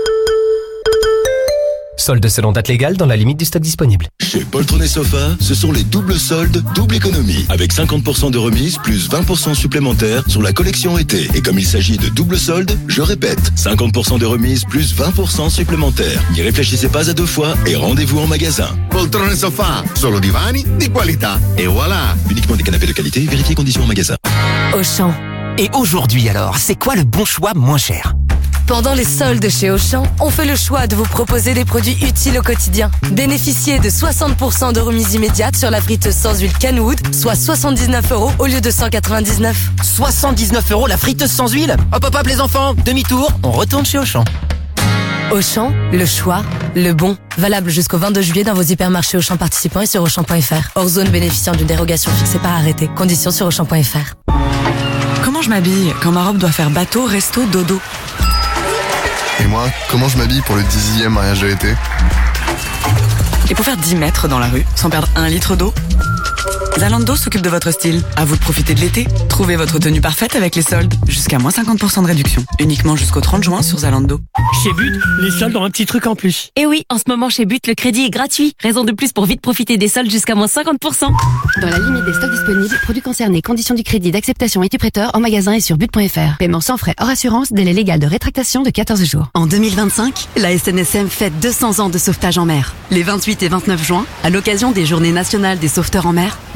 Solde selon date légale dans la limite du stock disponible. Chez Poltron et Sofa, ce sont les doubles soldes, double économie. Avec cinquante pour cent de remise plus vingt pour cent supplémentaires sur la collection été. Et comme il s'agit de double soldes, je répète, cinquante pour cent de remise plus vingt pour cent supplémentaires. N'y réfléchissez pas à deux fois et rendez-vous en magasin. Poltron et Sofa, solo divani di qualità. Et voilà. Uniquement des canapés de qualité, vérifiez conditions en magasin. Auchan. Et aujourd'hui alors, c'est quoi le bon choix moins cher? Pendant les soldes chez Auchan, on fait le choix de vous proposer des produits utiles au quotidien. Bénéficiez de soixante pour cent de remise immédiate sur la friteuse sans huile Kenwood, soit soixante-dix-neuf euros au lieu de cent quatre-vingt-dix-neuf. soixante-dix-neuf euros la friteuse sans huile? Hop hop hop les enfants, demi-tour, on retourne chez Auchan. Auchan, le choix, le bon. Valable jusqu'au vingt-deux juillet dans vos hypermarchés Auchan participants et sur Auchan point f r. Hors zone bénéficiant d'une dérogation fixée par arrêté. Conditions sur Auchan point f r. Comment je m'habille quand ma robe doit faire bateau, resto, dodo? Et moi, comment je m'habille pour le dixième mariage de l'été? Et pour faire dix mètres dans la rue, sans perdre un litre d'eau? Zalando s'occupe de votre style. À vous de profiter de l'été. Trouvez votre tenue parfaite avec les soldes. Jusqu'à moins cinquante pour cent de réduction. Uniquement jusqu'au trente juin sur Zalando. Chez But, les soldes ont un petit truc en plus. Et oui, en ce moment chez But, le crédit est gratuit. Raison de plus pour vite profiter des soldes jusqu'à moins cinquante pour cent. Dans la limite des stocks disponibles, produits concernés, conditions du crédit d'acceptation et du prêteur en magasin et sur but point f r. Paiement sans frais hors assurance, délai légal de rétractation de quatorze jours. En deux mille vingt-cinq, la S N S M fête deux cents ans de sauvetage en mer. Les vingt-huit et vingt-neuf juin, à l'occasion des Journées nationales des sauveteurs en mer, venez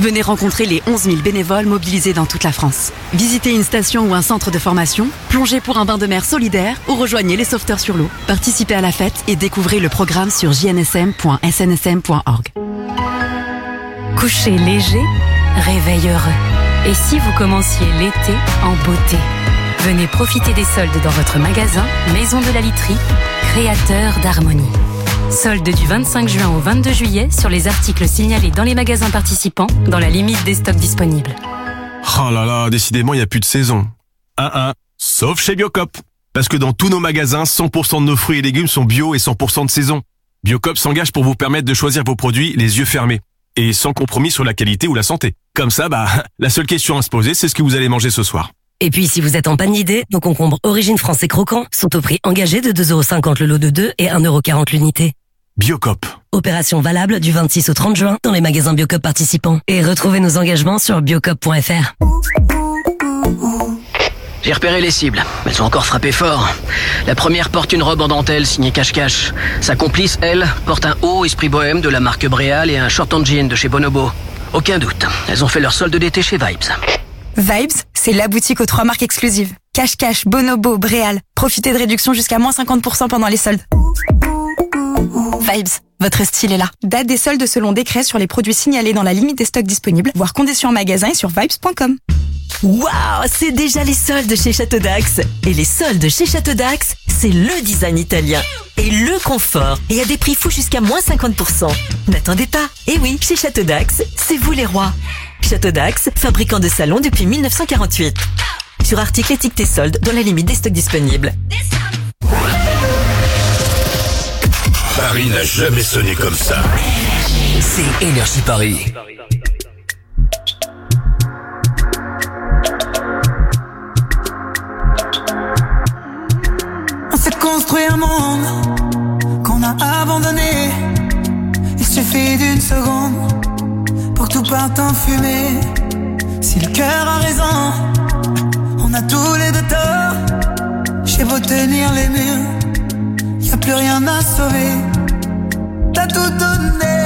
Venez rencontrer les onze mille bénévoles mobilisés dans toute la France. Visitez une station ou un centre de formation, plongez pour un bain de mer solidaire ou rejoignez les sauveteurs sur l'eau. Participez à la fête et découvrez le programme sur j n s m point s n s m point org. Coucher léger, réveil heureux. Et si vous commenciez l'été en beauté? Venez profiter des soldes dans votre magasin Maison de la Literie, créateur d'harmonie. Soldes du vingt-cinq juin au vingt-deux juillet sur les articles signalés dans les magasins participants dans la limite des stocks disponibles. Oh là là, décidément, il n'y a plus de saison. Un un, sauf chez Biocop. Parce que dans tous nos magasins, cent pour cent de nos fruits et légumes sont bio et cent pour cent de saison. Biocop s'engage pour vous permettre de choisir vos produits les yeux fermés. Et sans compromis sur la qualité ou la santé. Comme ça, bah, la seule question à se poser, c'est ce que vous allez manger ce soir. Et puis, si vous êtes en panne d'idées, nos concombres Origine français croquants sont au prix engagé de deux euros cinquante le lot de deux et un euro quarante l'unité. Biocop. Opération valable du vingt-six au trente juin dans les magasins Biocop participants. Et retrouvez nos engagements sur biocop point f r. J'ai repéré les cibles. Elles ont encore frappé fort. La première porte une robe en dentelle signée cache-cache. Sa complice, elle, porte un haut esprit bohème de la marque Bréal et un short en jean de chez Bonobo. Aucun doute. Elles ont fait leur solde d'été chez Vibes. Vibes, c'est la boutique aux trois marques exclusives. Cache-cache, Bonobo, Bréal. Profitez de réductions jusqu'à moins cinquante pour cent pendant les soldes. Vibes, votre style est là. Date des soldes selon décret sur les produits signalés dans la limite des stocks disponibles, voire conditions en magasin et sur vibes point com. Waouh, c'est déjà les soldes chez Château d'Axe. Et les soldes chez Château d'Axe, c'est le design italien et le confort. Et à des prix fous jusqu'à moins cinquante pour cent. N'attendez pas. Et oui, chez Château d'Axe, c'est vous les rois. Château d'Axe, fabricant de salons depuis mille neuf cent quarante-huit. Sur articles étiquetés soldes dans la limite des stocks disponibles. Paris n'a jamais sonné comme ça. C'est Énergie Paris. On s'est construit un monde qu'on a abandonné. Il suffit d'une seconde pour que tout parte en fumée. Si le cœur a raison, on a tous les deux tort. J'ai beau tenir les murs, y'a plus rien à sauver. T'as tout donné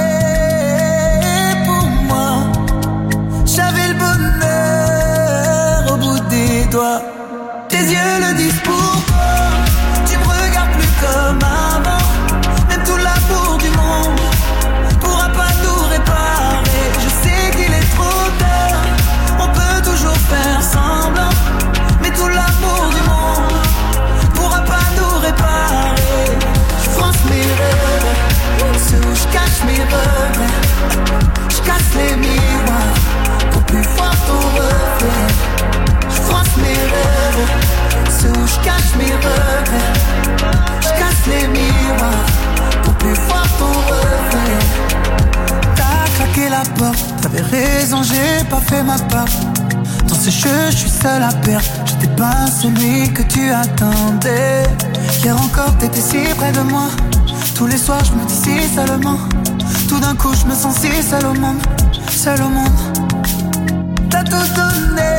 pour moi. J'avais le bonheur au bout des doigts. Tes yeux le disent pour toi. Tu me regardes plus comme avant. Même tout l'amour du monde pourra pas nous réparer. Je sais qu'il est trop tard. On peut toujours faire semblant, mais tout l'amour du monde pourra pas nous réparer. Je France mes rêves, ceux où je cache mes regrets. Je casse les miroirs pour plus voir ton reflet. Je France mes rêves, ceux où je cache mes regrets. Je casse les miroirs pour plus voir ton reflet. T'as claqué la porte, t'avais raison, j'ai pas fait ma part. Dans ce jeu, je suis seul à perdre. J'étais pas celui que tu attendais. Hier encore, t'étais si près de moi. Tous les soirs, je me dis si seulement. Tout d'un coup, je me sens si seul au monde. Seul au monde. T'as tout donné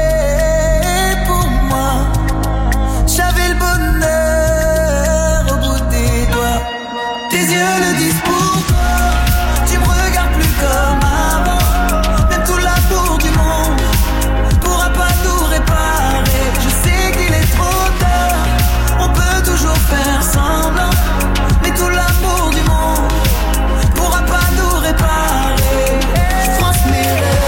pour moi. J'avais le bonheur au bout des doigts. Tes yeux le disent pour toi. Tu me regardes plus comme avant. Même tout l'amour du monde pourra pas nous réparer. Je sais qu'il est trop tard. On peut toujours faire semblant, mais tout l'amour du monde pourra pas nous réparer. Je France mes rêves,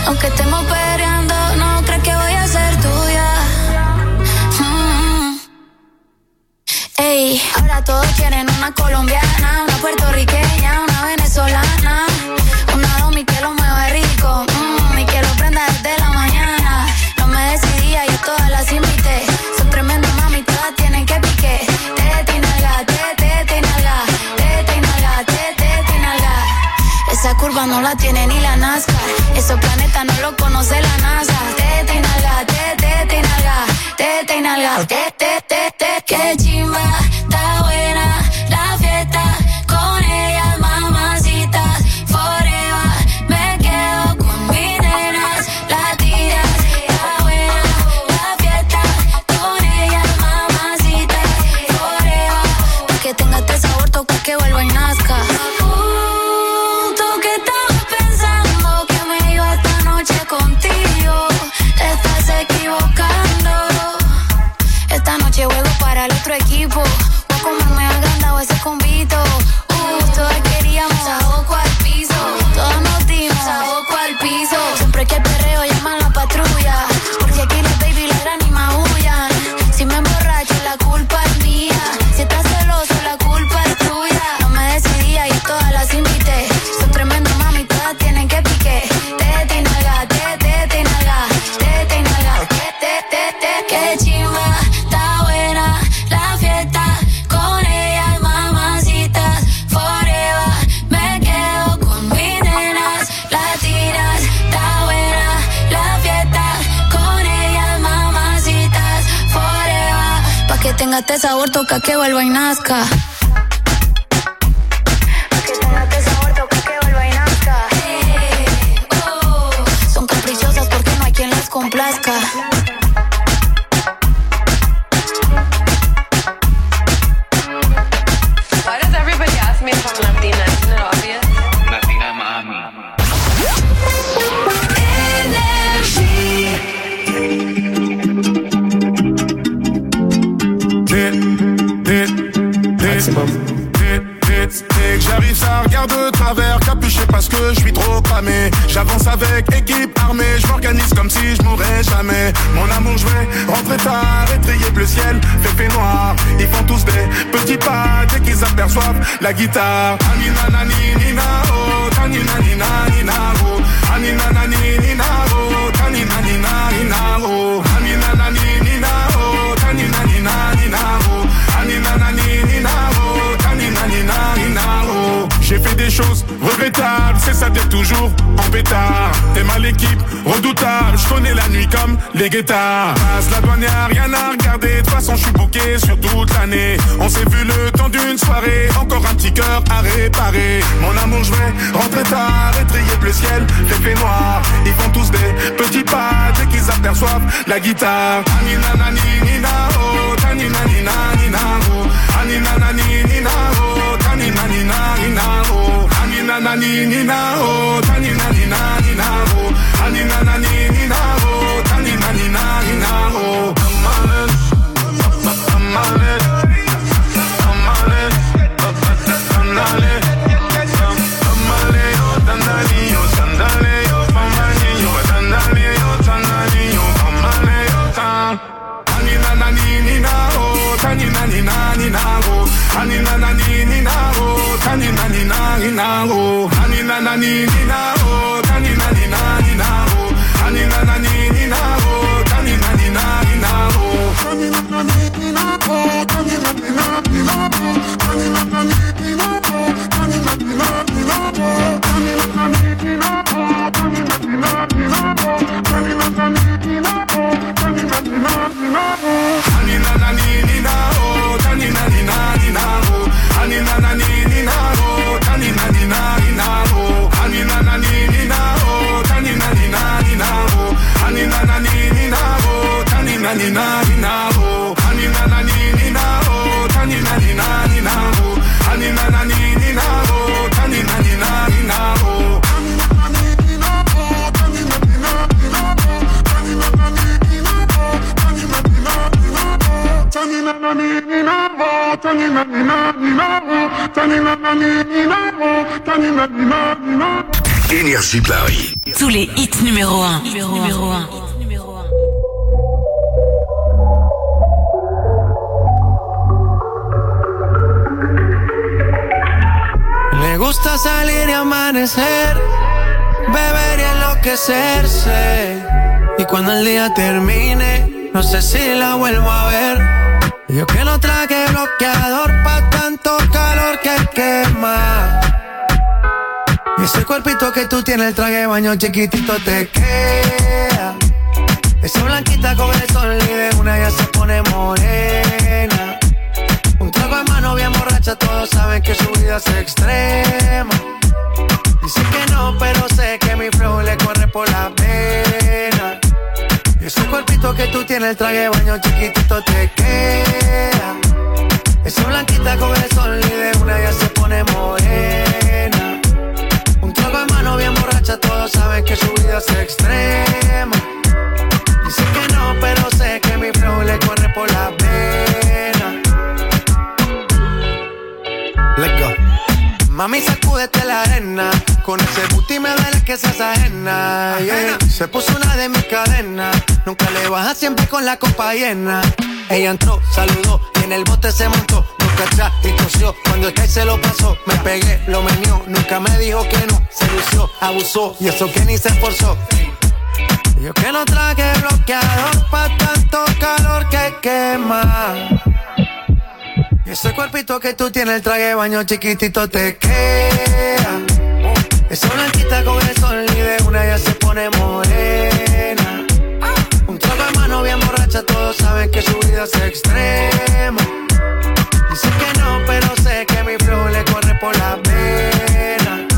Aunque estemos peleando, no crees que voy a ser tuya. Mm. Ey, ahora todos quieren una colombiana, una puertorriqueña, una venezolana, una domi que lo mueva rico, mm, y que lo prenda desde la mañana. No me decidía, yo todas las invité. Son tremendas mami, todas tienen que pique. Tete y nalga, tete, tete y nalga, tete y nalga, tete, tete y nalga. Esa curva no la tiene ni la NASCAR. Esos planetas no lo conoce la NASA. Tete y nalga, tete, tete y nalga, tete y nalga, tete, tete. Qué chimba, está buena la fiesta. Con ellas mamacitas, forever. Me quedo con mis nenas, latidas. Está buena la fiesta. Con ellas mamacitas, forever. Pa' que tenga este sabor, toca que vuelva y nazca. Uh, tú que estabas pensando que me iba esta noche contigo, te estás equivocando. Esta noche juego para el otro equipo. Voy a comerme agrandado ese convito. Uh, todas queríamos saoco al piso. Todas nos dimos saoco al piso. Siempre que el perreo llama a la patrulla, porque aquí los baby ladran y maullan. Si me emborracho la culpa es mía. Si estás celoso la culpa es tuya. No me decidía y todas las invité. Son tremendas mami, todas tienen que pique. Tete y nalga, tete, tete y nalga, tete y nalga, tete, tete. Qué chimba, está buena la fiesta. Con ellas mamacitas, forever. Me quedo con mis nenas, latinas. Está buena la fiesta. Con ellas mamacitas, forever. Pa' que tenga este sabor, toca que vuelva y nazca. Pa' que tenga este sabor, toca que vuelva y nazca. Eh, oh. Son caprichosas porque no hay quien las complazca. Why does everybody ask me if I'm Latina? Isn't it obvious? Latina mami. J'arrive, ça regarde de travers, capuché parce que je suis trop cramé. J'avance avec équipe armée, je m'organise comme si je mourrais jamais. Mon amour, je vais rentrer tard, étrier bleu ciel, fait noir. Ils font tous des petits pas dès qu'ils aperçoivent la guitare. Anina nani nina oh, tanina nina nina oh, anina nani nina oh, tanina nina nina oh, anina nani nina oh, tanina nina nina oh, anina nani nina oh, tanina nina nina oh. J'ai fait des choses regrettables, c'est ça d'être toujours en pétard. T'es mal l'équipe, redoutable, je connais la nuit comme les guettards. Passe la douane, y'a rien à regarder, de toute façon je suis booké sur toute l'année. On s'est vu le temps d'une soirée, encore un petit cœur à réparer. Mon amour, je vais rentrer tard, étrier bleu ciel, fait noir. Ils font tous des petits pas dès qu'ils aperçoivent la guitare. Anina nani nina oh, tanina nina nina oh, anina nani nina oh, tanina nina nina oh, anina nani nina oh, tanina nina nina oh, anina nani nina oh, tanina nina nina oh. Amale, amale, amale, amale, oh dandali, oh sandale, oh famani, oh dandali, oh tandali, oh amale, oh tan. Anina nani nina oh, tanina nina nina oh, anina nani nina oh, tanina nina nina oh, anina nani nina oh, tanina nina nina oh, anina nani nina oh, tanina nina nina oh, tanina nani nina oh, tanina nina nina oh, tanina nani nina oh, tanina nina nina oh, tanina nani nina oh, tanina nina nina oh, tanina nani nina oh, tanina nina nina oh, anina nani nina oh, tanina nina nina oh, anina nani nina oh, tanina nina nina oh, anina nani nina oh, tanina nina nina oh, anina nani nina oh, tanina nina nina oh, anina nani nina oh, tanina nina nina oh, anina nani nina oh, tanina nina nina oh, anina nani nina oh, tanina nina nina oh, tanina nani nina oh, tanina nina nina oh, tanina nani nina oh, tanina nina nina oh, tanina nani nina oh, tanina nina nina. Énergie Paris. Tous les hits numéro un. Numéro un. Le gusta salir y amanecer, beber y enloquecerse. Y cuando el día termine, no sé si la vuelvo a ver. Yo que no traje bloqueador pa' tanto calor que quema. Y ese cuerpito que tú tienes, el traje de baño chiquitito te queda. Esa blanquita con el sol y de una ya se pone morena. Un trago en mano bien borracha, todos saben que su vida es extrema. Dice que no, pero sé que mi flow le corre por la pena. Y ese cuerpito que tú tienes, el traje de baño chiquitito te queda. Esa blanquita con el sol y de una ya se pone morena. Un trago en mano bien borracha, todos saben que su vida es extrema. Dice que no, pero sé que mi flow le corre por la pena. Let's go. Mami, sacúdete la arena. Con ese booty me duele que seas ajena, yeah. Se puso una de mis cadenas. Nunca le baja, siempre con la copa llena. Ella entró, saludó y en el bote se montó. Nunca atrás y tosió. Cuando el que se lo pasó, me pegué, lo menió. Nunca me dijo que no. Se lució, abusó y eso que ni se esforzó. Yo que no traje bloqueador pa' tanto calor que quema. Y ese cuerpito que tú tienes, el traje de baño chiquitito te queda. Esa blanquita con el sol y de una ya se pone morena. Un trago de mano bien borracha, todos saben que su vida es extrema. Dice que no, pero sé que mi flow le corre por la pena.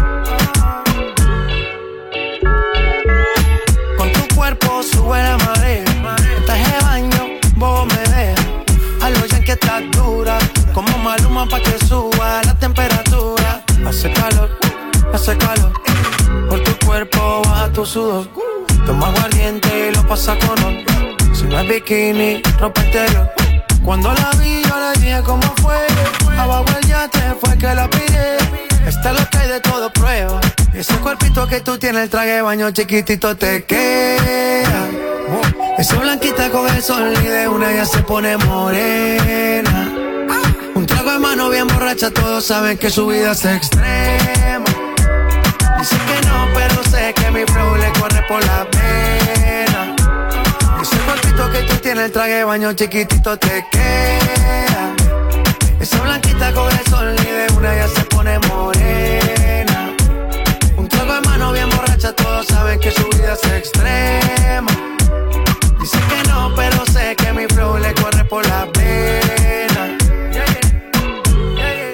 Con tu cuerpo sube la marea. En traje de baño, vos me ves. A lo ya que estás dura, como Maluma pa' que suba la temperatura. Hace calor, hace calor. Por tu cuerpo baja tu sudor. Toma aguardiente y lo pasa con oro. Si no es bikini, ropa interior. Cuando la vi yo le dije cómo fue. Abajo el yate fue que la pide. Esta es lo que hay de todo prueba. Ese cuerpito que tú tienes, el traje de baño chiquitito te queda. Esa blanquita con el sol y de una ya se pone morena. Un trago de mano bien borracha, todos saben que su vida es extrema. Dice que no, pero sé que mi flow le corre por la pena. Ese cuerpito que tú tienes, el traje de baño chiquitito te queda. Esa blanquita con el sol y de una ya se pone morena. Un trago de mano bien borracha, todos saben que su vida es extrema. Dice que no, pero sé que mi flow le corre por la pena. Yeah, yeah. Yeah, yeah.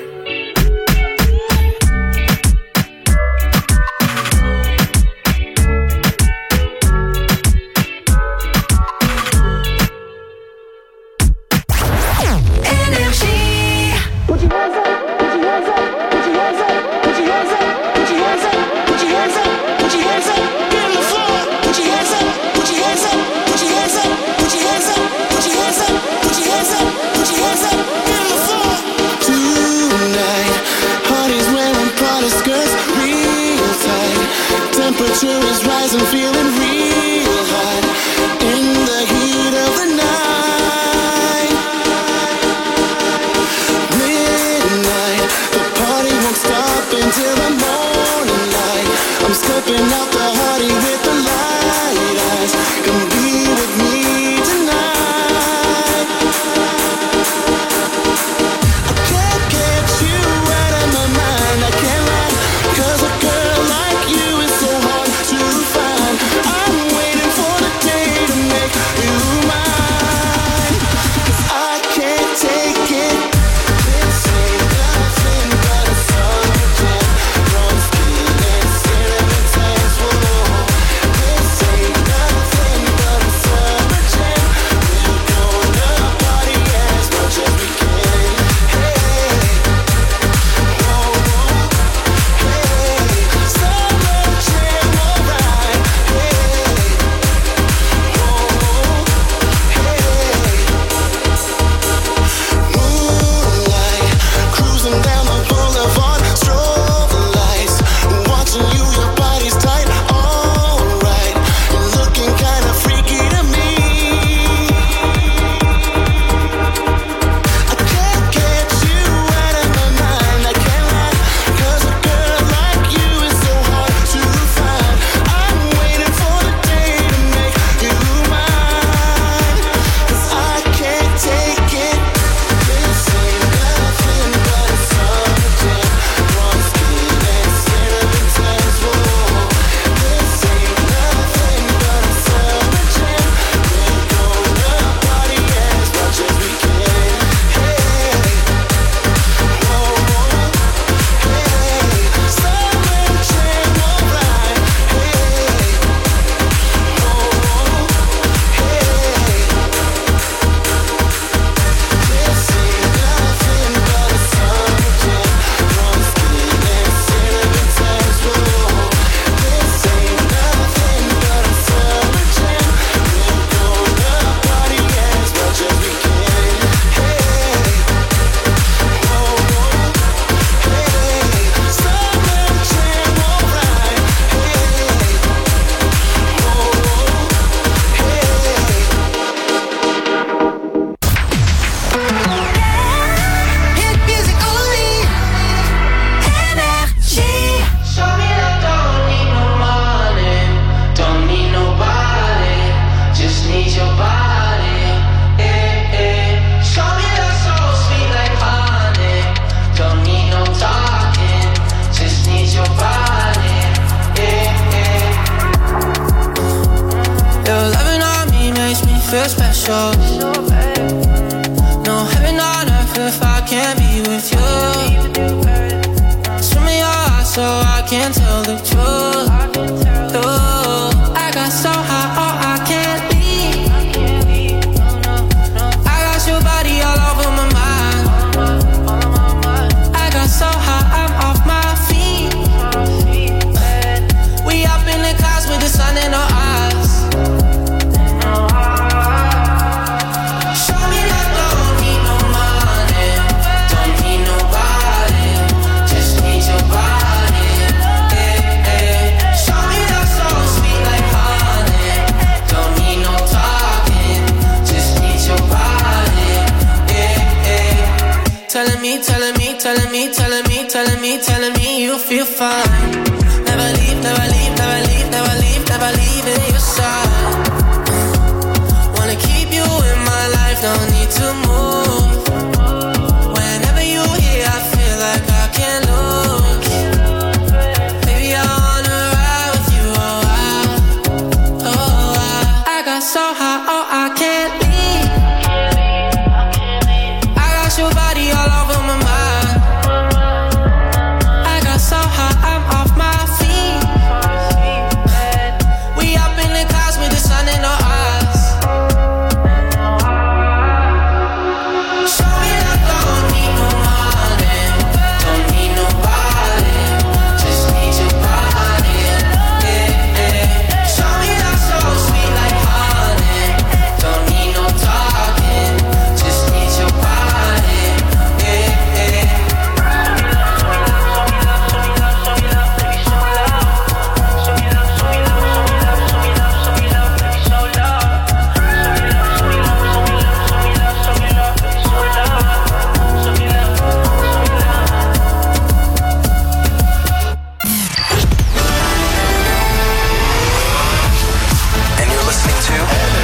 Energy. Put your hands up, put your hands up, put your hands up, put your hands up, put your hands up, put your hands up, put your hands up, get on the floor, put your hands up, put your hands up, put your hands up, put your hands up, put your hands up, put your hands up, put your hands up, get on the floor. Tonight, parties wearing Prada skirts, real tight. Temperature is rising, feeling real hot. In the heat of the night, midnight, the party won't stop until the morning light. I'm stepping out the party with the light eyes. Come be with me tonight. I can't get you out of my mind, I can't lie. Cause a girl like you is so hard to find. I feel special. No heaven on earth if I can't be with you. Swim in your eyes so I can tell the truth. Ooh, I got so high, oh I can't leave. I got your body all over my mind. I got so high, I'm off my feet. We up in the clouds with the sun in our eyes. Telling me, telling me, telling me, telling me, telling me, telling me you feel fine. Never leave, never leave, never leave, never leave, never leave in your side. Wanna keep you in my life, don't need to move. Whenever you here, I feel like I can't lose. Baby, I wanna ride with you, oh I, oh I. I got so high, oh I can't leave. I got your body all over my mind. I got so high, I'm off my feet. We up in the clouds with the sun in our eyes. Show me that don't need no money, don't need nobody, just need your body. Yeah, yeah. Show me that so sweet like honey, don't need no talking, just need your body. And you're listening to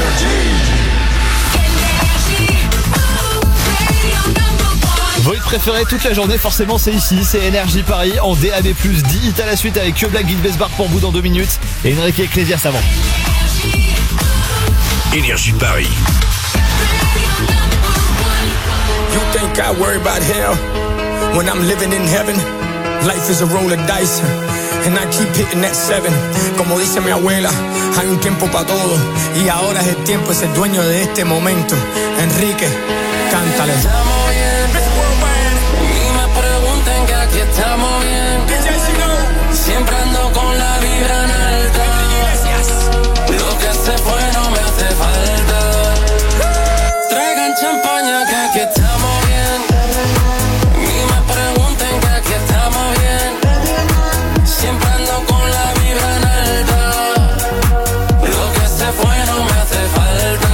Vos hits préférés toute la journée, forcément c'est ici, c'est Énergie Paris en D A B plus, dix hits à la suite avec que Black Guide Besbar pour vous dans deux minutes et Enrique Ecclesias avant. Énergie Paris. You think I worry about hell when I'm living in heaven? Life is a roll of dice and I keep hitting that seven. Como dice mi abuela, hay un tiempo para todo y ahora es el tiempo, es el dueño de este momento. Enrique, cántale. Estamos bien, ni me pregunten que aquí estamos bien. Siempre ando con la vibra en alta. Lo que se fue no me hace falta. Traigan champaña que aquí estamos bien. Ni me pregunten que aquí estamos bien. Siempre ando con la vibra en alta. Lo que se fue no me hace falta.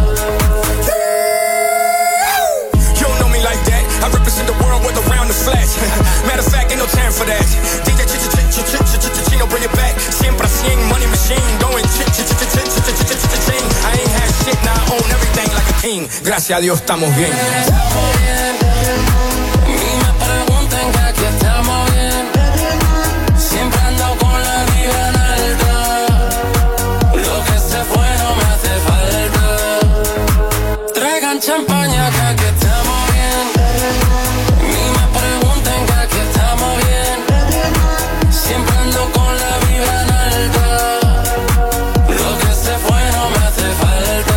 You don't know me like that. I represent the world with around the flash. Matter of fact, ain't no time for that. D J Chino, bring it back. Siempre cien, money machine, going ching. I ain't had shit, now I own everything like a king. Gracias a Dios estamos bien. Estamos bien. Ni me pregunten que aquí estamos bien. Siempre ando con la vibra en alta. Lo que se fue no me hace falta. Traigan champaña que aquí estamos bien. Ni me pregunten que aquí estamos bien. Siempre ando con la vibra en alta. Lo que se fue no me hace falta.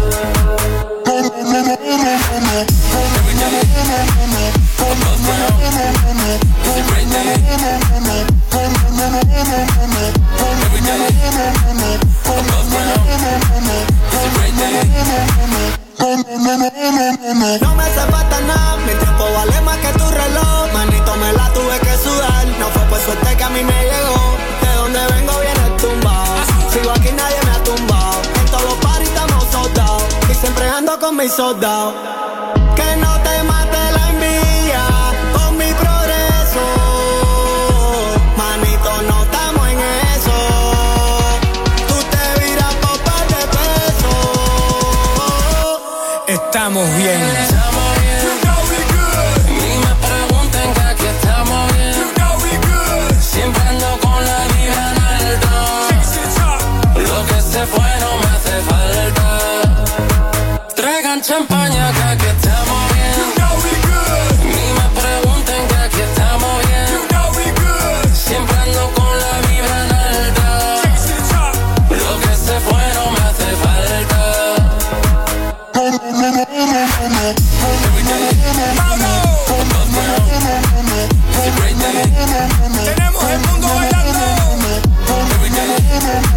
No me hace falta nada, mi tiempo vale más que tu reloj. Manito, me la tuve que sudar. No fue por suerte que a mí me llegó. De donde vengo viene tumbado. Sigo aquí, nadie me ha tumbado. En todos los parties estamos soldados. Y siempre ando con mis soldados.